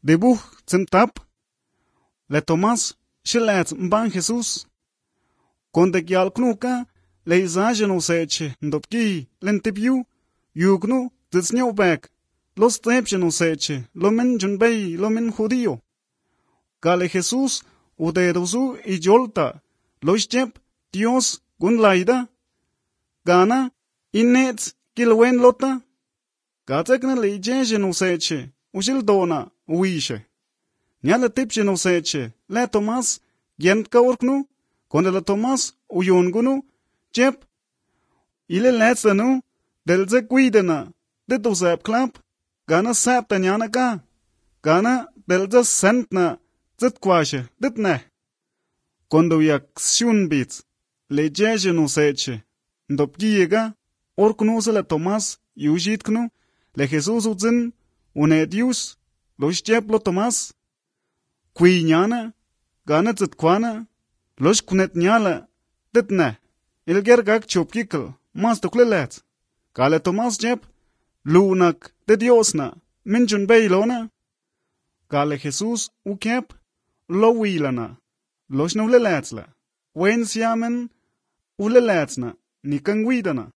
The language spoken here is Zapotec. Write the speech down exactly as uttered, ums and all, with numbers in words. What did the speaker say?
Debuj tsimtap. Le Tomás shilet mban Jesús. Konde gyal knuka le izaje no seche ndopki lentipiu yugnu titsnyo bek. Los tepche no seche lo men junbei lo men judío. Gale Jesús uderusu y yolta lo ischep Dios gun laida. Gana innet kilwen lota. Gatekna le ijeje no seche ushil dona uishe. Nyala tipche no seche le Tomás gent kaurknu. Konde la Tomás uyongunu chep. Ile letzanu delze kuidena de dosep klap. Gana sap tanyana ka. Gana delze sentna zit kwashe dit ne. Kondo yak shunbit le jeje no seche. Ndopgiega orknu se le Tomás yujitknu le Jesus uzin unedius lo ischep lo Tomás. Kui nyana gana zit kwana losh kunet nyala dit ne. Ilger gak chopkikl mas tuklelet. Kale Tomás jep lunak de Diosna minjun beilona. Kale Jesus ukep lo wilana. Losh no leletsla. Wen siamen uleletsna nikang widana.